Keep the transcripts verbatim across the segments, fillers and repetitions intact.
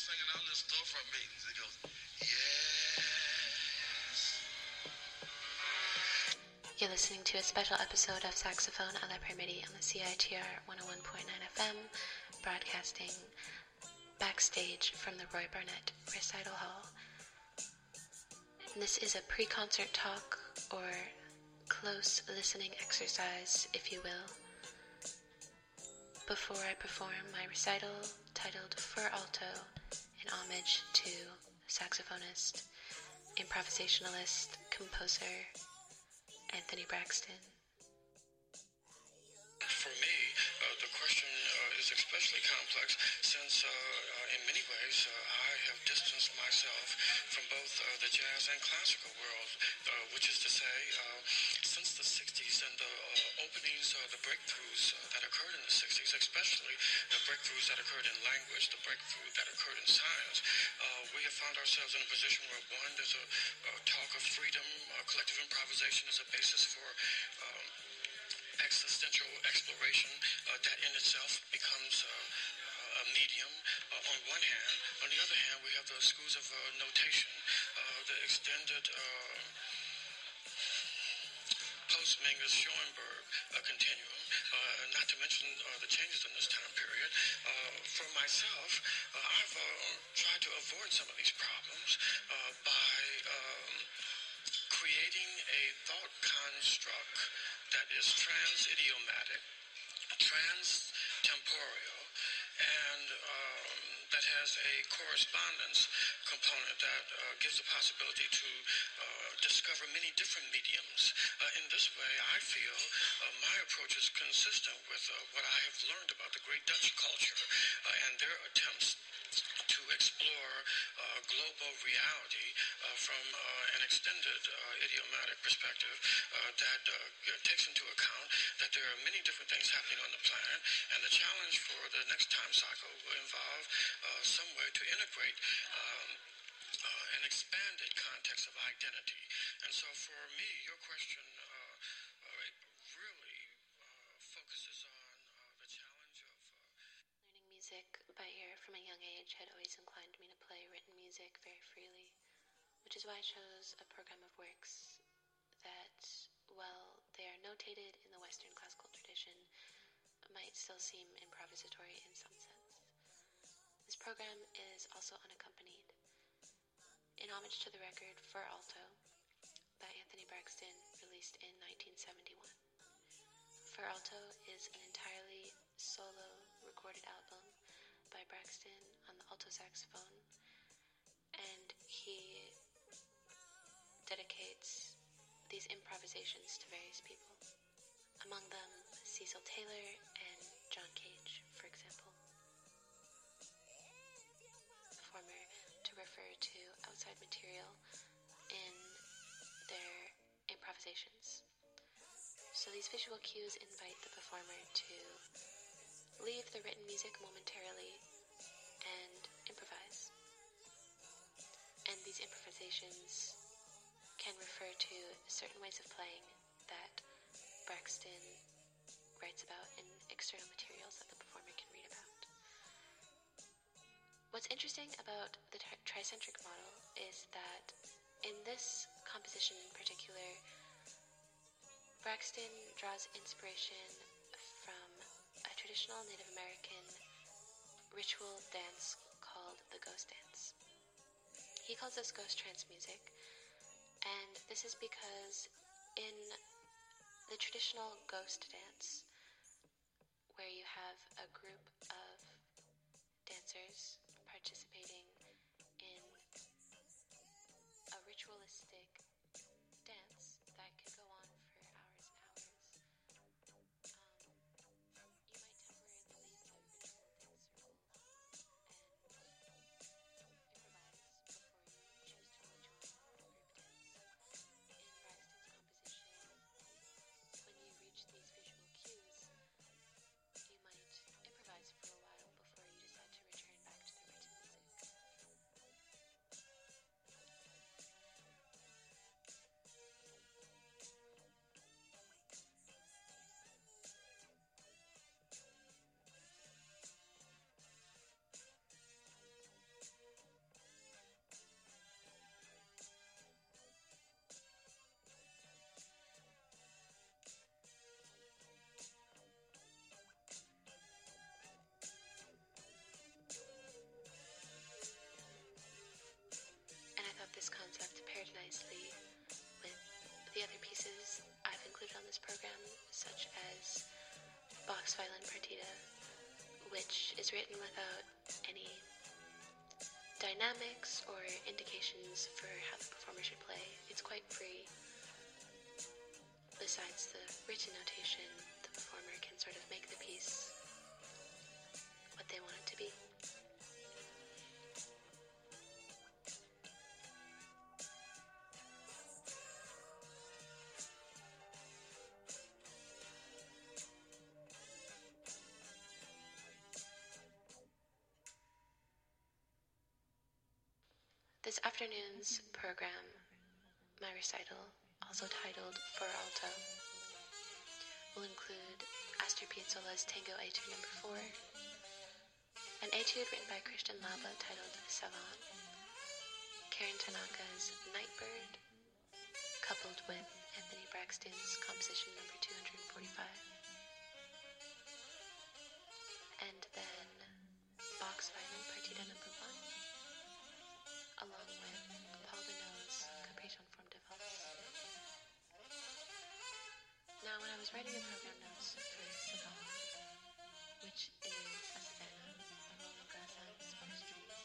singing out in the storefront meetings. He goes, yes. You're listening to a special episode of Saxophone a la Permiti on the C I T R one oh one point nine F M, broadcasting backstage from the Roy Barnett Recital Hall. And this is a pre-concert talk, or close listening exercise, if you will, before I perform my recital titled For Alto in homage to saxophonist, improvisationalist, composer Anthony Braxton. For me, uh, the question uh, is especially complex since uh, uh, in many ways uh, I have distanced myself from both uh, the jazz and classical world, uh, which is to say, uh, since the sixties and the uh, openings, uh, the breakthroughs uh, that occurred in the sixties, especially the breakthroughs that occurred in language, the breakthrough that occurred in science, uh, we have found ourselves in a position where, one, there's a, a talk of freedom, uh, collective improvisation is a basis for um, existential exploration uh, that in itself becomes uh, a medium uh, on one hand. On the other hand, we have the schools of uh, notation, uh, the extended uh, post-Mingus Schoenberg uh, continuum, uh, not to mention uh, the changes in this time period. Uh, for myself, uh, I've uh, tried to avoid some of these problems uh, by um, creating a thought construct that is trans-idiomatic, trans-temporal, and um, that has a correspondence component that uh, gives the possibility to uh, discover many different mediums. Uh, in this way, I feel uh, my approach is consistent with uh, what I have learned about the great Dutch culture uh, and their attempts to explore uh, global reality uh, from uh, an extended uh, idiomatic perspective uh, that uh, takes into account that there are many different things happening on the planet, and the challenge for the next time cycle will involve uh, some way to integrate um, uh, an expanded context of identity. And so for me, your question uh, uh, really uh, focuses on uh, the challenge of uh, Learning music by ear from a young age had always inclined me to play written music very freely, which is why I chose a program of works that, while they are notated in the Western classical tradition, might still seem improvisatory in some sense. This program is also unaccompanied. In homage to the record For Alto by Anthony Braxton, released in nineteen seventy-one. For Alto is an entirely solo recorded album by Braxton on the alto saxophone, and he dedicates these improvisations to various people, among them Cecil Taylor and John Cage, for example. The former to refer to outside material in their improvisations. So these visual cues invite the performer to leave the written music momentarily and improvise. And these improvisations can refer to certain ways of playing that Braxton writes about in external materials that the performer can read about. What's interesting about the tri- tricentric model is that in this composition in particular, Braxton draws inspiration from a traditional Native American ritual dance called the ghost dance. He calls this ghost trance music, and this is because in the traditional ghost dance, where you have a group of dancers participating in a ritualistic dance that could go on for hours and hours, um, you might temporarily leave the ritual dance circle and improvise before you choose to rejoin the group dance. In Braxton's composition, when you reach these visual cues, you might improvise for a while before you decide to return back to the written music. box violin partita, which is written without any dynamics or indications for how the performer should play. It's quite free. Besides the written notation, the performer can sort of make the piece what they want it to be. This afternoon's program, my recital, also titled For Alto, will include Astor Piazzolla's Tango Etude number four, an etude written by Christian Lava titled Savant, Karen Tanaka's Nightbird, coupled with Anthony Braxton's composition number two hundred forty-five, and then box violin partita number one, along with Paul Deneau's Caprice en forme de valse. Now, when I was writing the program notes for Savant, which is a savannah, a Roland Gazan Spanish trees,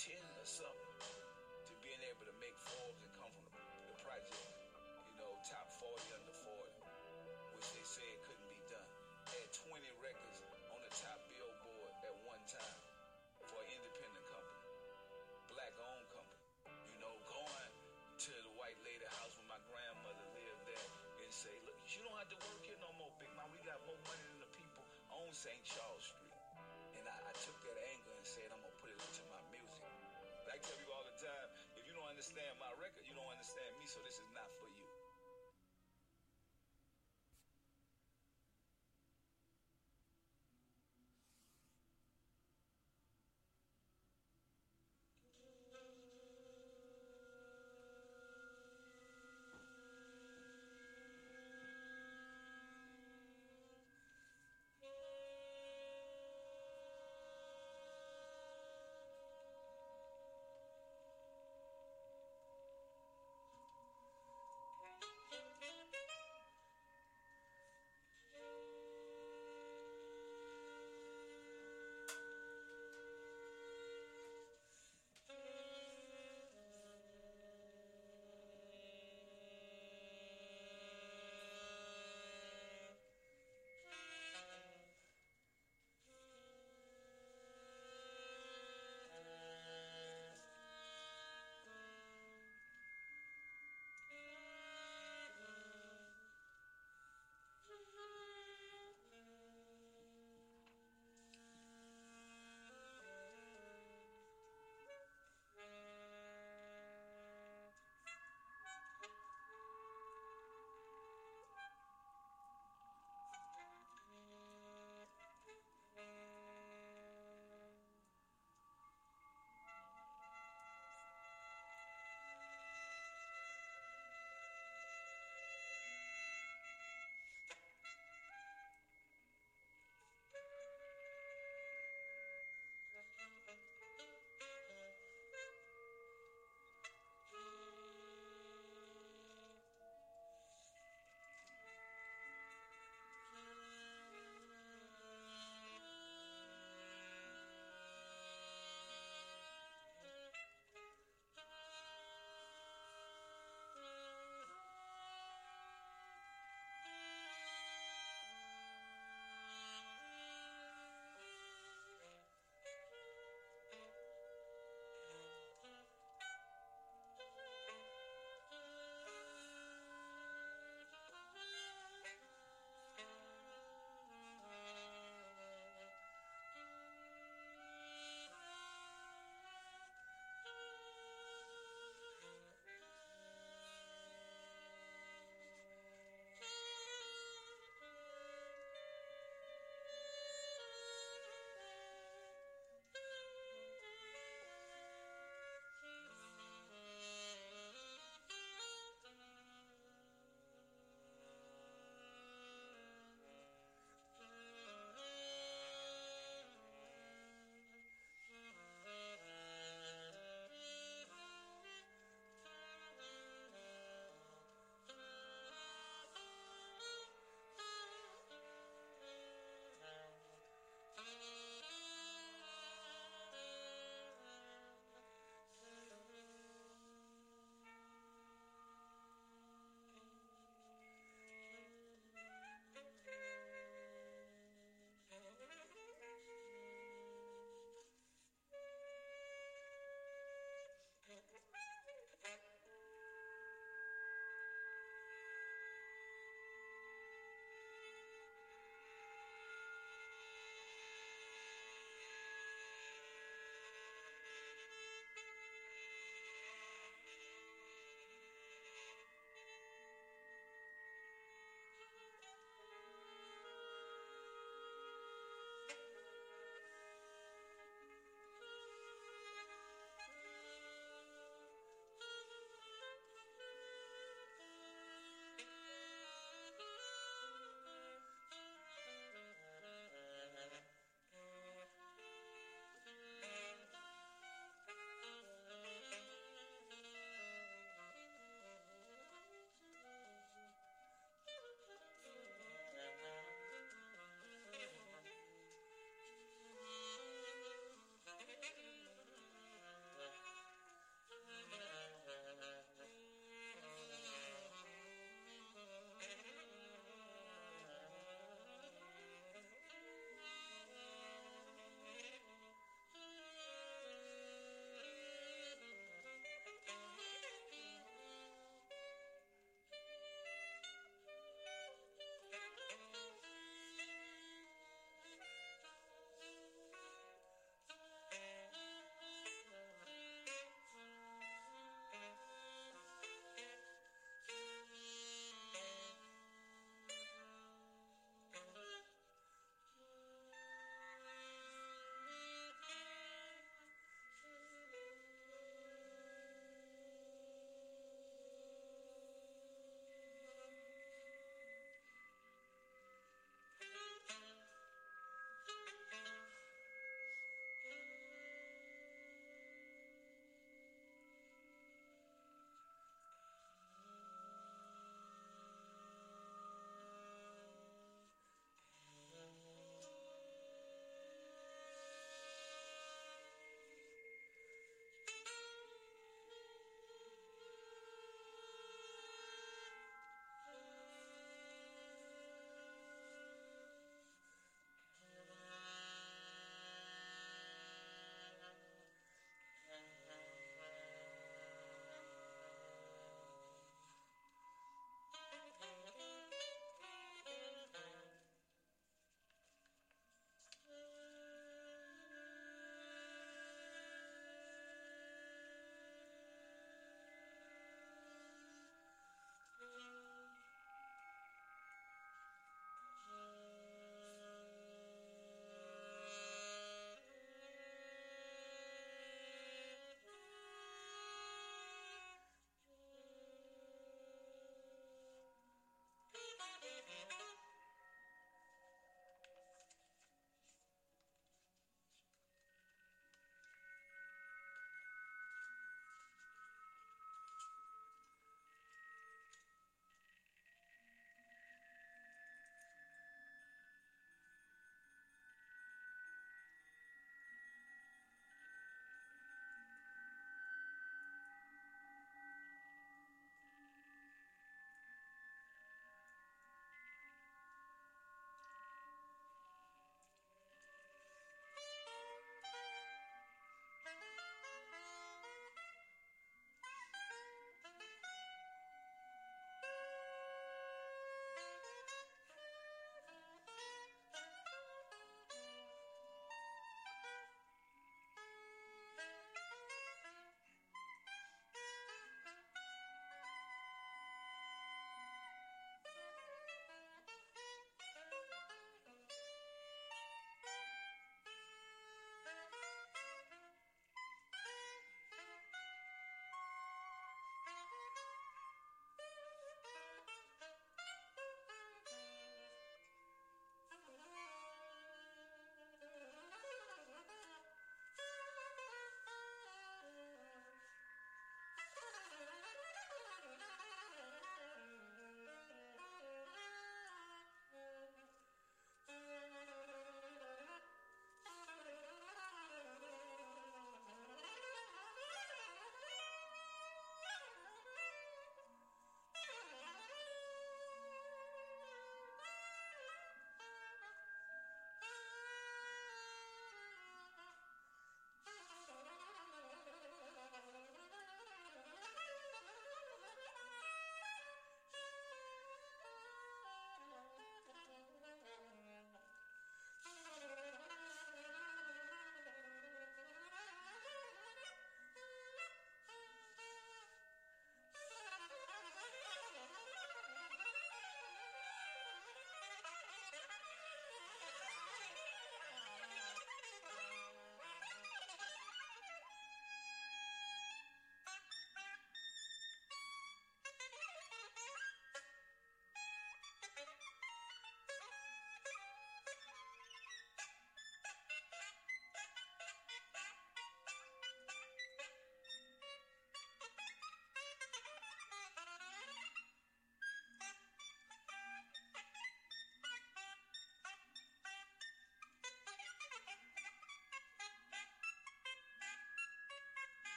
ten or something to being able to make Forbes and come from the, the project. You know, top forty under forty, which they say it couldn't be done. Had twenty records on the top Billboard at one time for an independent company, black-owned company. You know, going to the white lady house where my grandmother lived there and say, look, you don't have to work here no more, Big Mom. We got more money than the people on Saint Charles Street. And I, I took that anger and said, I'm going to put it into my music. But I tell people all the time, if you don't understand my record, you don't understand me, so this is not for you.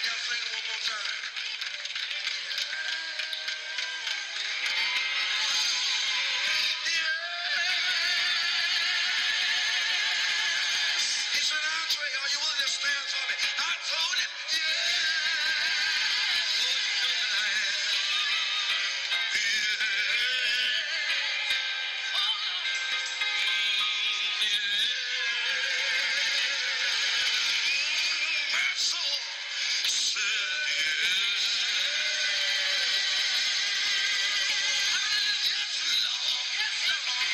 gotta sing it one more time. He said, Andre, are you willing to stand for me? I told him, yeah. Oh, you know that I am. Yeah. My soul said yes. Yes, Lord. Yes, Lord.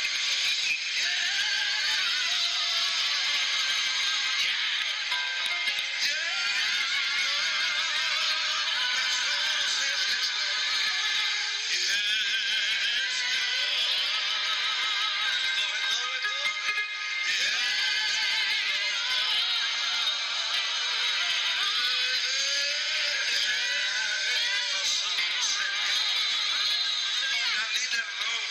Now leave that alone.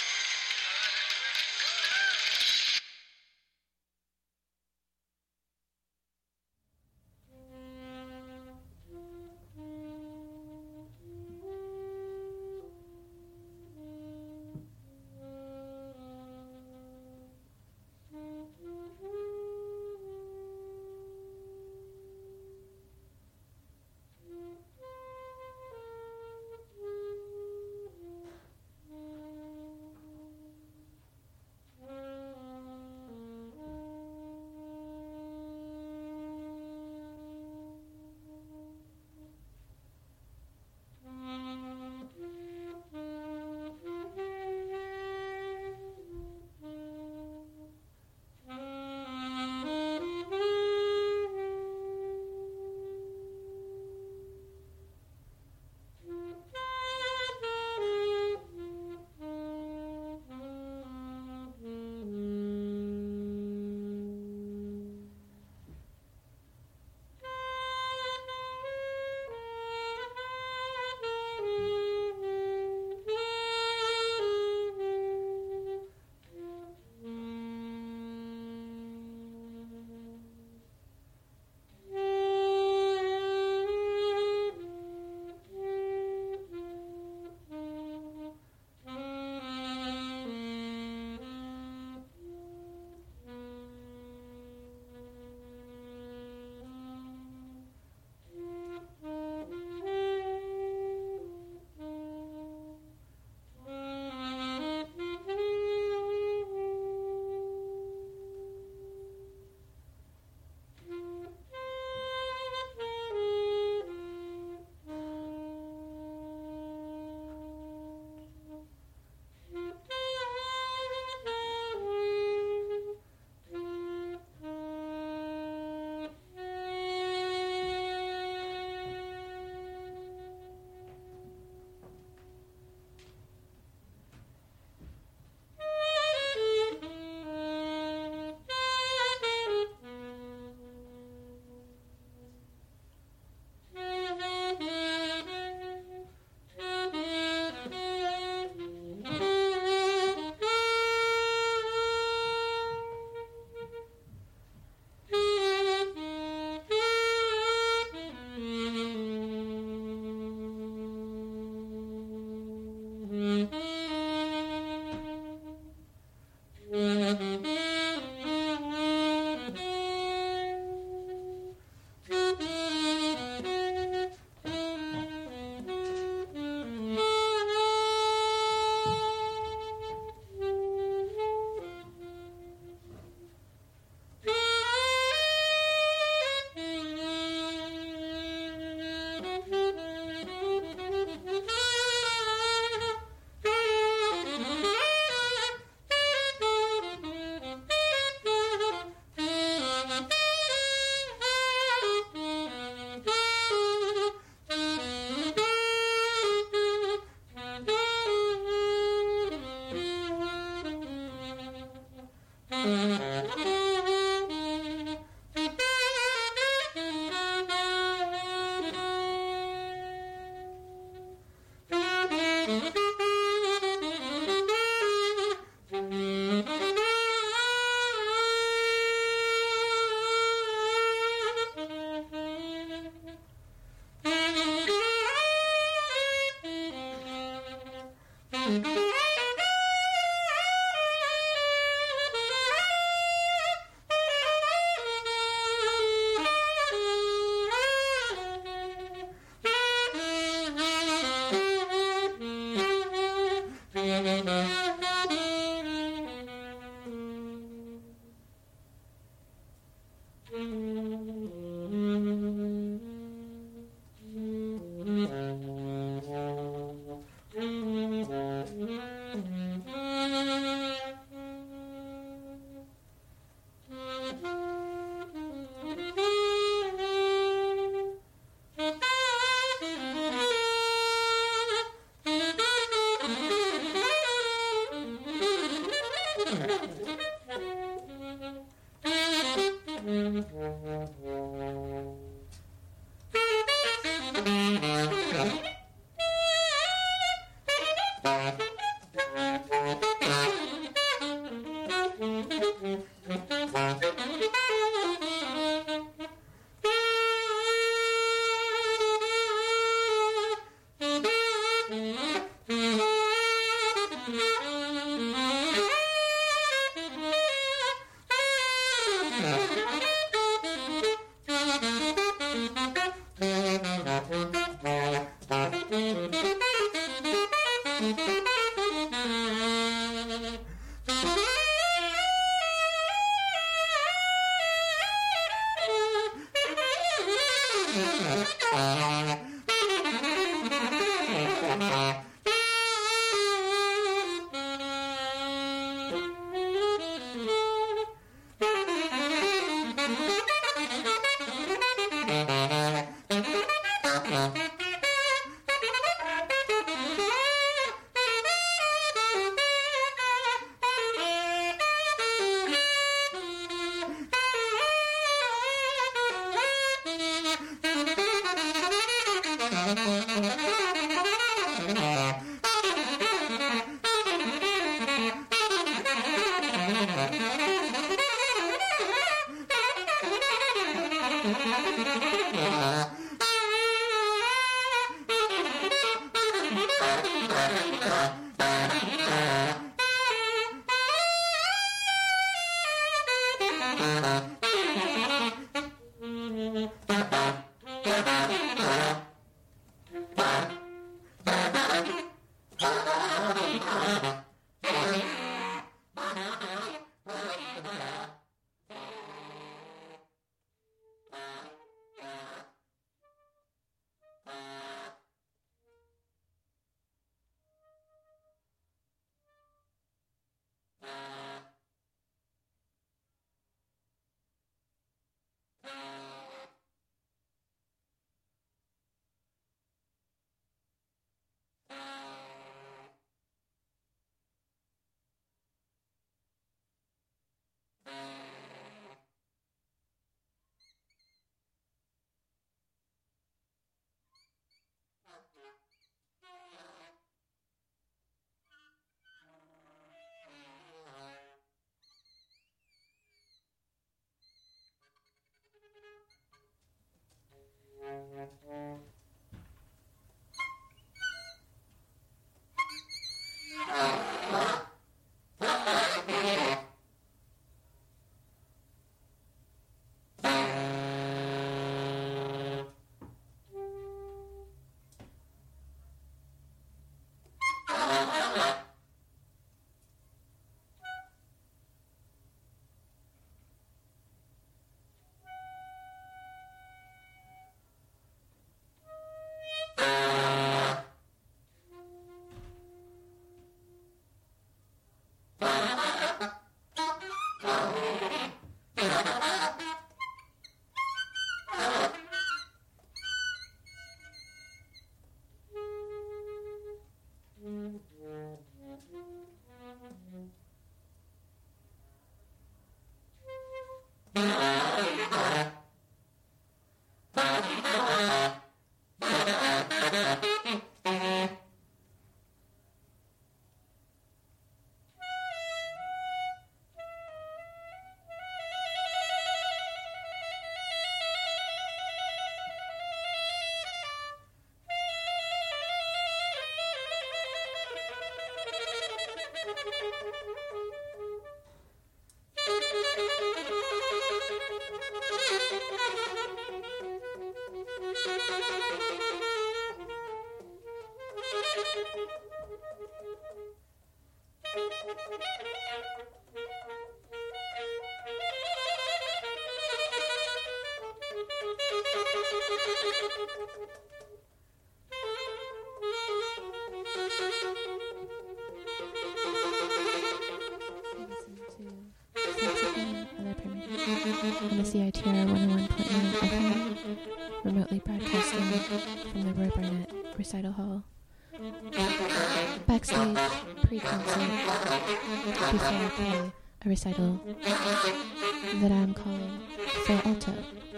On the C I T R one oh one point nine F M, remotely broadcasting from the Roy Barnett Recital Hall. Backstage, pre-concert, before I play a recital that I'm calling For Alto.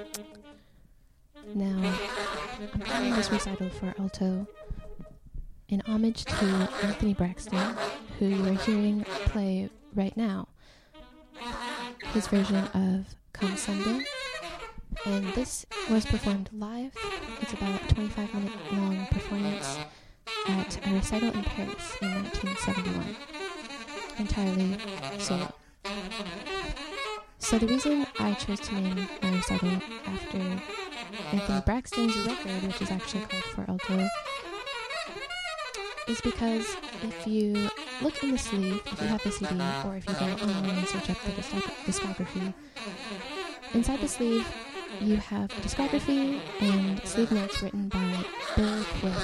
Now, I'm calling this recital For Alto in homage to Anthony Braxton, who you are hearing play right now. His version of Come Sunday, and this was performed live. It's about a twenty-five minute long performance at a recital in Paris in nineteen seventy-one, entirely solo. So the reason I chose to name my recital after Anthony Braxton's record, which is actually called For Alto, is because if you look in the sleeve, if you have the C D, or if you go online and search up the discography, inside the sleeve you have a discography and sleeve notes written by Bill Quinn.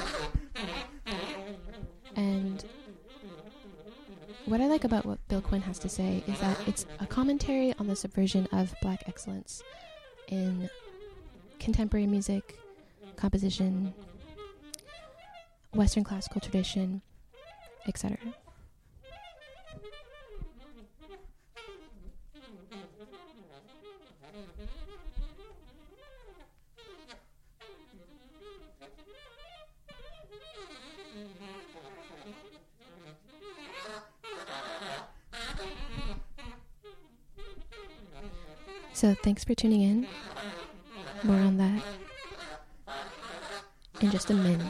And what I like about what Bill Quinn has to say is that it's a commentary on the subversion of black excellence in contemporary music, composition, Western classical tradition, et cetera. So thanks for tuning in. More on that in just a minute.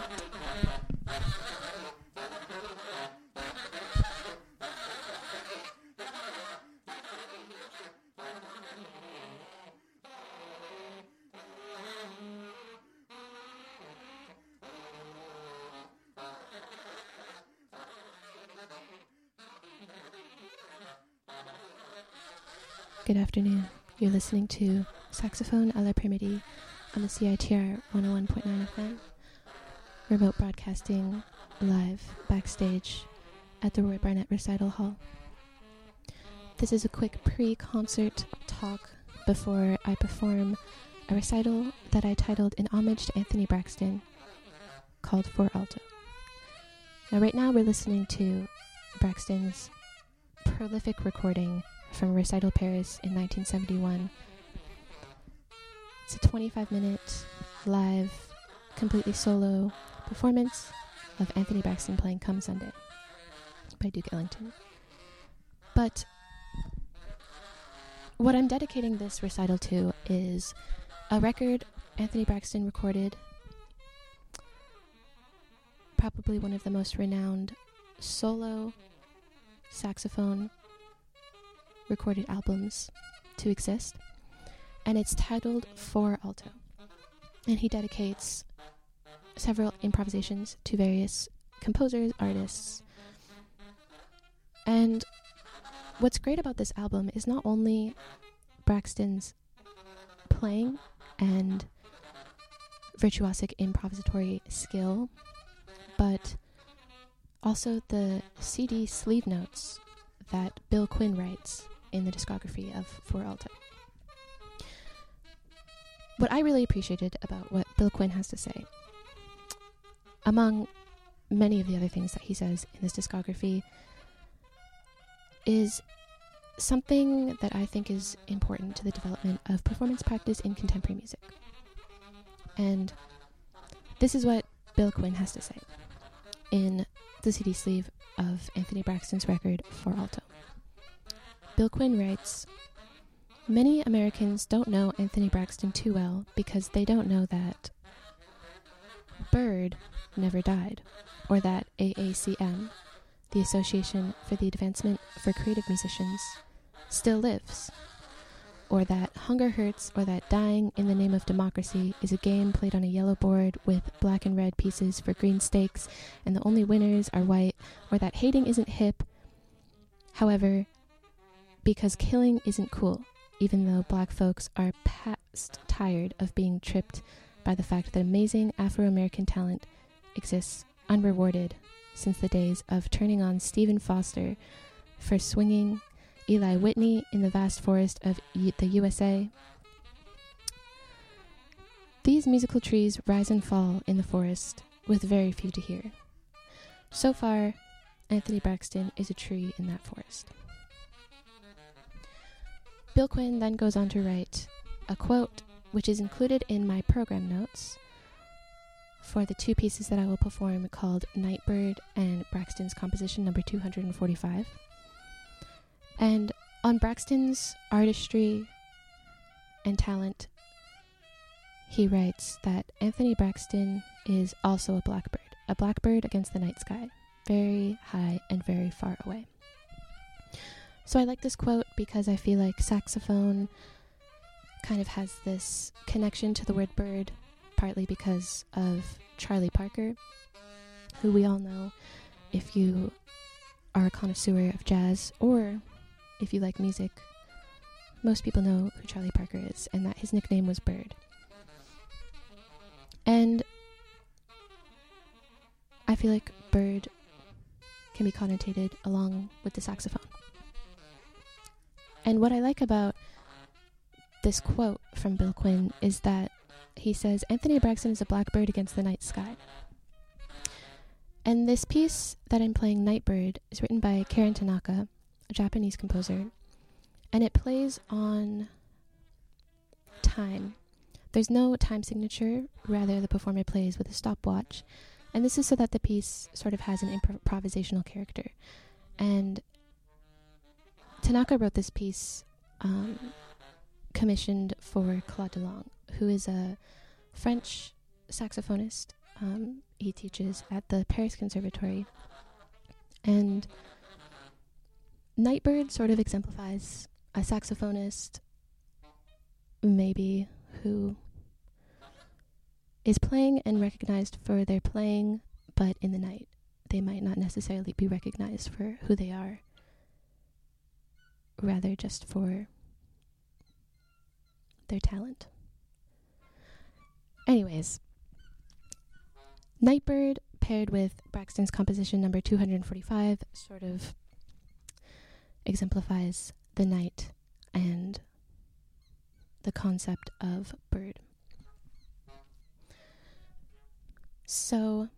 Good afternoon. You're listening to Saxophone à l'après-midi on the C I T R one oh one point nine F M, remote broadcasting live backstage at the Roy Barnett Recital Hall. This is a quick pre-concert talk before I perform a recital that I titled in homage to Anthony Braxton called For Alto. Now right now we're listening to Braxton's prolific recording from Recital Paris in nineteen seventy-one. It's a twenty-five minute live, completely solo performance of Anthony Braxton playing Come Sunday by Duke Ellington. But what I'm dedicating this recital to is a record Anthony Braxton recorded, probably one of the most renowned solo saxophone recorded albums to exist, and it's titled For Alto, and he dedicates several improvisations to various composers, artists. And what's great about this album is not only Braxton's playing and virtuosic improvisatory skill, but also the C D sleeve notes that Bill Quinn writes in the discography of For Alto. What I really appreciated about what Bill Quinn has to say, among many of the other things that he says in this discography, is something that I think is important to the development of performance practice in contemporary music. And this is what Bill Quinn has to say in the C D sleeve of Anthony Braxton's record For Alto. Bill Quinn writes, "Many Americans don't know Anthony Braxton too well because they don't know that Bird never died, or that A A C M, the the Association for the Advancement for Creative Musicians, still lives, or that hunger hurts, or that dying in the name of democracy is a game played on a yellow board with black and red pieces for green stakes, and the only winners are white, or that hating isn't hip, however, because killing isn't cool, even though black folks are past tired of being tripped by the fact that amazing Afro-American talent exists unrewarded since the days of turning on Stephen Foster for swinging Eli Whitney in the vast forest of U- the U S A. These musical trees rise and fall in the forest with very few to hear. So far, Anthony Braxton is a tree in that forest. Bill Quinn then goes on to write a quote which is included in my program notes for the two pieces that I will perform called Nightbird and Braxton's composition number two hundred forty-five. And on Braxton's artistry and talent, he writes that Anthony Braxton is also a blackbird, a blackbird against the night sky, very high and very far away. So I like this quote because I feel like saxophone kind of has this connection to the word bird, partly because of Charlie Parker, who we all know if you are a connoisseur of jazz, or if you like music, most people know who Charlie Parker is, and that his nickname was Bird. And I feel like bird can be connotated along with the saxophone. And what I like about this quote from Bill Quinn is that he says, Anthony Braxton is a blackbird against the night sky. And this piece that I'm playing, Nightbird, is written by Karen Tanaka, a Japanese composer, and it plays on time. There's no time signature, rather the performer plays with a stopwatch, and this is so that the piece sort of has an impro- improvisational character. And Tanaka wrote this piece um, commissioned for Claude Delong, who is a French saxophonist. Um, he teaches at the Paris Conservatory. And Nightbird sort of exemplifies a saxophonist, maybe, who is playing and recognized for their playing, but in the night. They might not necessarily be recognized for who they are, rather just for their talent. Anyways, Nightbird paired with Braxton's composition number two hundred forty-five sort of exemplifies the night and the concept of bird. So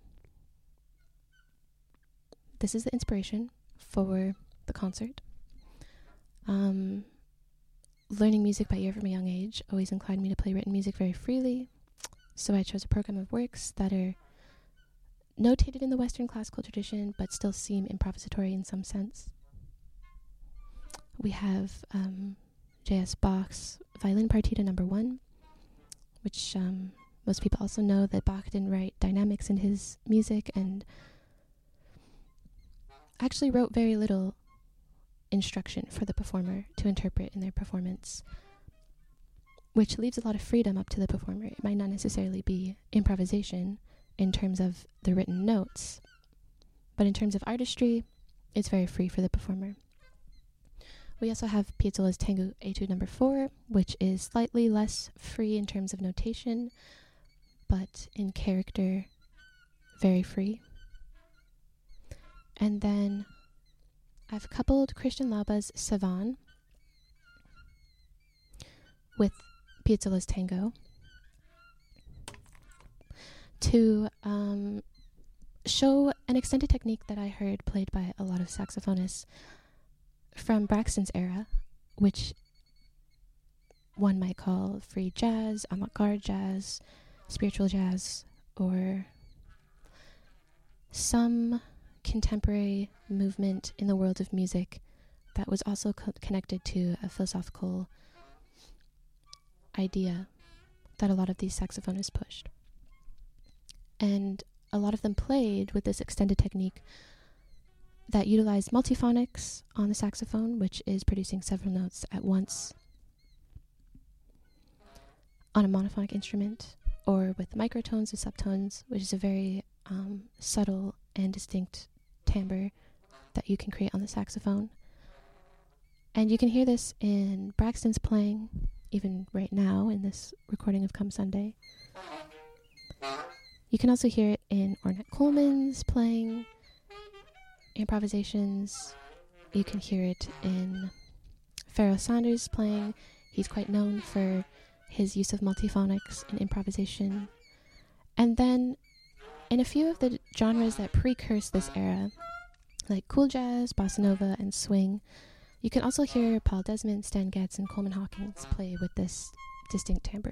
this is the inspiration for the concert. Um, learning music by ear from a young age always inclined me to play written music very freely, so I chose a program of works that are notated in the Western classical tradition but still seem improvisatory in some sense. We have um, J S Bach's Violin Partita number one, which um, most people also know that Bach didn't write dynamics in his music and actually wrote very little instruction for the performer to interpret in their performance, which leaves a lot of freedom up to the performer. It might not necessarily be improvisation in terms of the written notes, but in terms of artistry, it's very free for the performer. We also have Piazzolla's Tango Etude number four, which is slightly less free in terms of notation, but in character, very free. And then I've coupled Christian Lauba's Savan with Piazzolla's Tango to um, show an extended technique that I heard played by a lot of saxophonists from Braxton's era, which one might call free jazz, avant-garde jazz, spiritual jazz, or some contemporary movement in the world of music that was also co- connected to a philosophical idea that a lot of these saxophonists pushed. And a lot of them played with this extended technique that utilize multiphonics on the saxophone, which is producing several notes at once on a monophonic instrument, or with microtones and subtones, which is a very um, subtle and distinct timbre that you can create on the saxophone. And you can hear this in Braxton's playing, even right now in this recording of Come Sunday. You can also hear it in Ornette Coleman's playing, improvisations. You can hear it in Pharoah Sanders' playing. He's quite known for his use of multiphonics and improvisation. And then in a few of the genres that precurse this era, like cool jazz, bossa nova, and swing, you can also hear Paul Desmond, Stan Getz, and Coleman Hawkins play with this distinct timbre.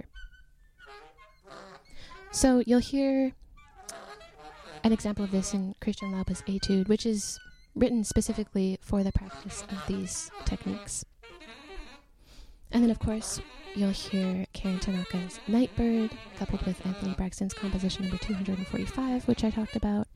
So you'll hear an example of this in Christian Lauba's Etude, which is written specifically for the practice of these techniques. And then, of course, you'll hear Karen Tanaka's Nightbird, coupled with Anthony Braxton's composition number two hundred forty-five, which I talked about.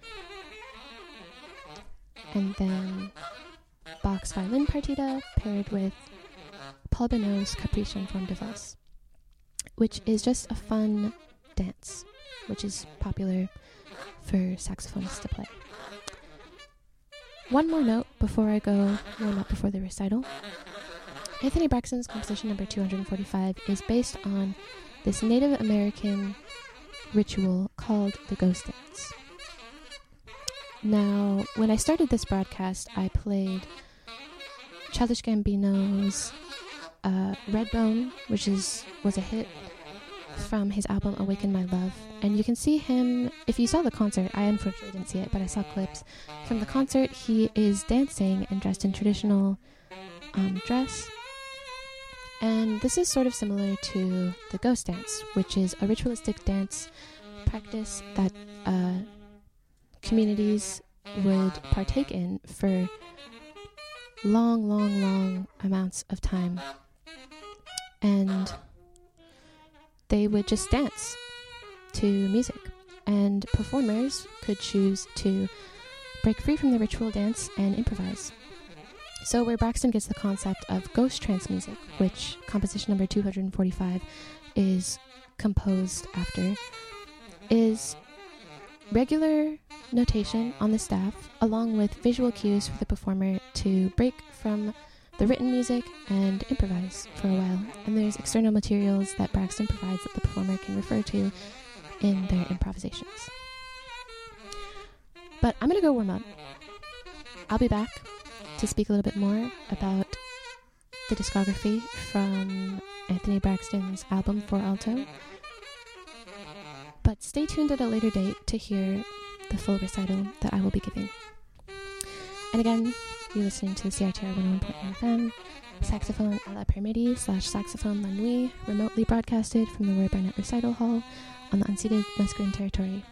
And then Bach's Violin Partita, paired with Paul Bonneau's Caprice en forme de valse, which is just a fun dance, which is popular for saxophonists to play. One more note before I go warm up before the recital. Anthony Braxton's composition number two hundred forty-five is based on this Native American ritual called the ghost dance. Now, when I started this broadcast, I played Childish Gambino's uh, Redbone, which is was a hit from his album Awaken My Love. And you can see him, if you saw the concert, I unfortunately didn't see it, but I saw clips. From the concert, he is dancing and dressed in traditional um, dress. And this is sort of similar to the ghost dance, which is a ritualistic dance practice that uh, communities would partake in for long, long, long amounts of time. And they would just dance to music. And performers could choose to break free from the ritual dance and improvise. So where Braxton gets the concept of ghost trance music, which composition number two hundred forty-five is composed after, is regular notation on the staff, along with visual cues for the performer to break from the written music and improvise for a while. And there's external materials that Braxton provides that the performer can refer to in their improvisations. But I'm going to go warm up. I'll be back to speak a little bit more about the discography from Anthony Braxton's album For Alto. But stay tuned at a later date to hear the full recital that I will be giving. And again, you're listening to the C I T R one oh one point nine F M, saxophone à l'après-midi slash saxophone la nuit, remotely broadcasted from the Roy Barnett Recital Hall on the unceded Musqueam territory.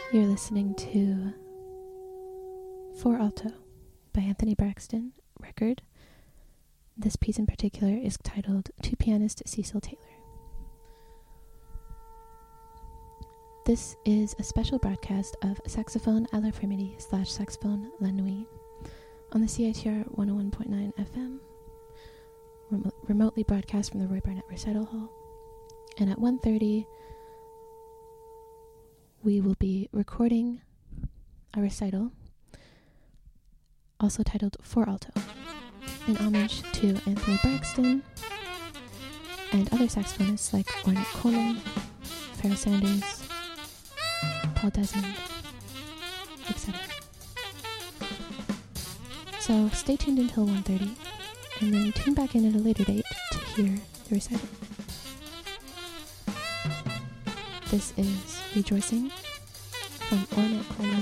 You're listening to For Alto by Anthony Braxton, record. This piece in particular is titled To Pianist Cecil Taylor. This is a special broadcast of Saxophone à l'après-midi slash Saxophone la nuit on the C I T R one oh one point nine F M, rem- remotely broadcast from the Roy Barnett Recital Hall. And at one thirty, we will be recording a recital, also titled For Alto, in homage to Anthony Braxton and other saxophonists like Ornette Coleman, Pharoah Sanders, Paul Desmond, et cetera. So stay tuned until one thirty, and then tune back in at a later date to hear the recital. This is Rejoicing from Ornette Coleman.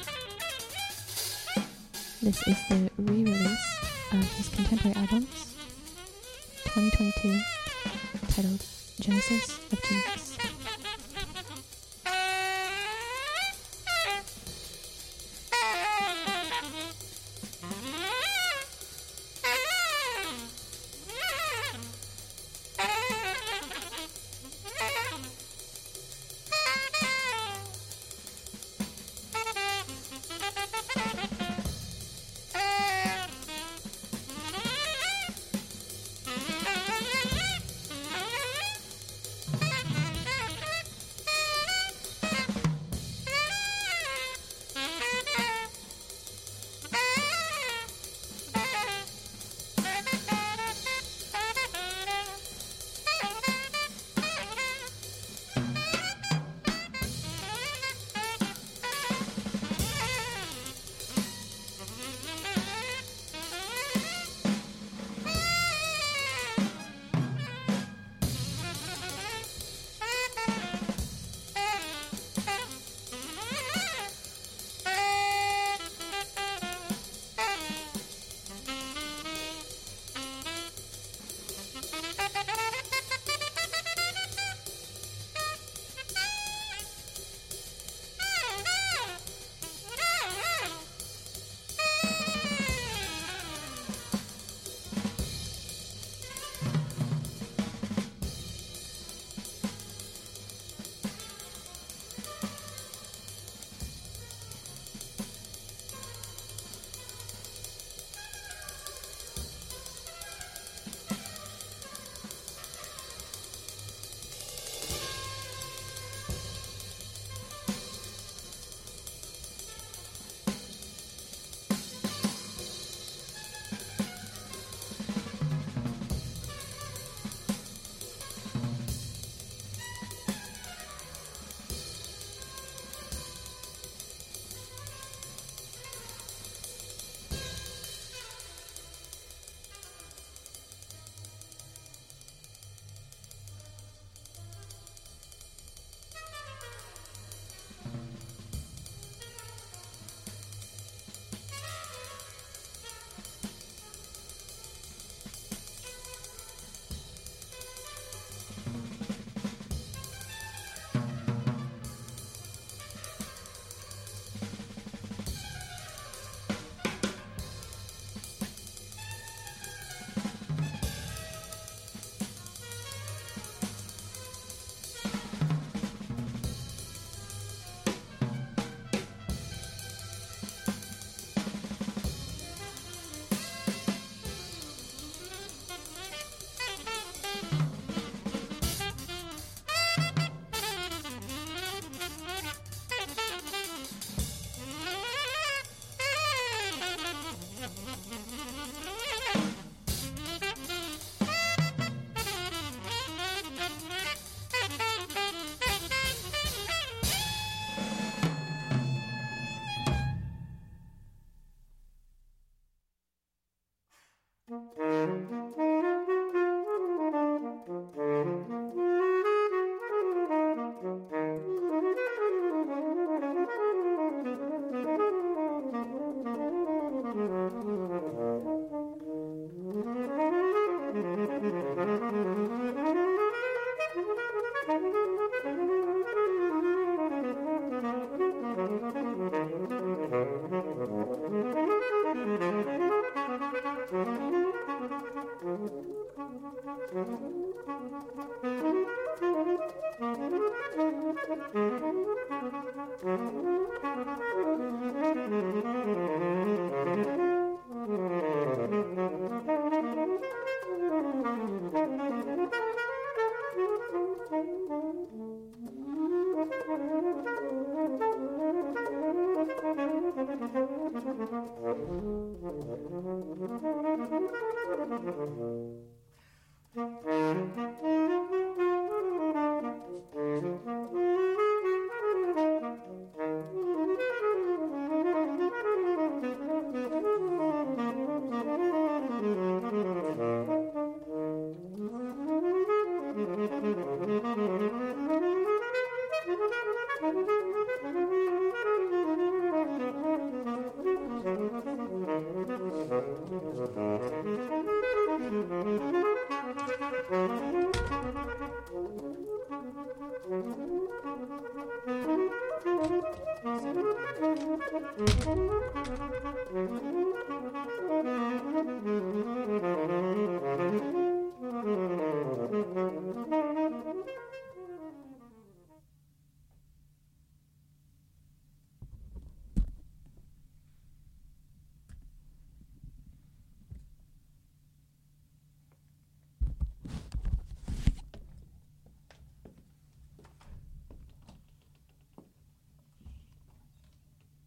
This is the re-release of his contemporary albums, twenty twenty-two, titled Genesis of Genius.